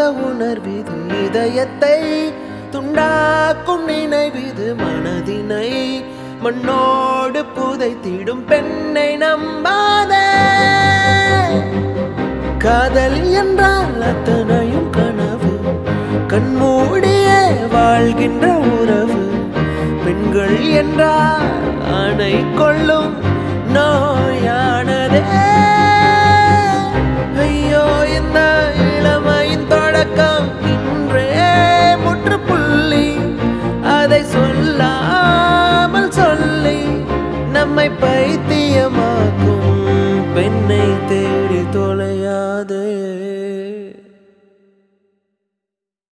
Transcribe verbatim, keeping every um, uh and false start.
உணர்விது இதயத்தை துண்டாக்கும் நினைவிது மனதினை மண்ணோடு புதைத்திடும் பெண்ணை நம்பாதே காதல் என்றால் அத்தனையும் கனவு கண்மூடியே வாழ்கின்ற உறவு பெண்கள் என்றால் ஆணை கொள்ளும் நோயா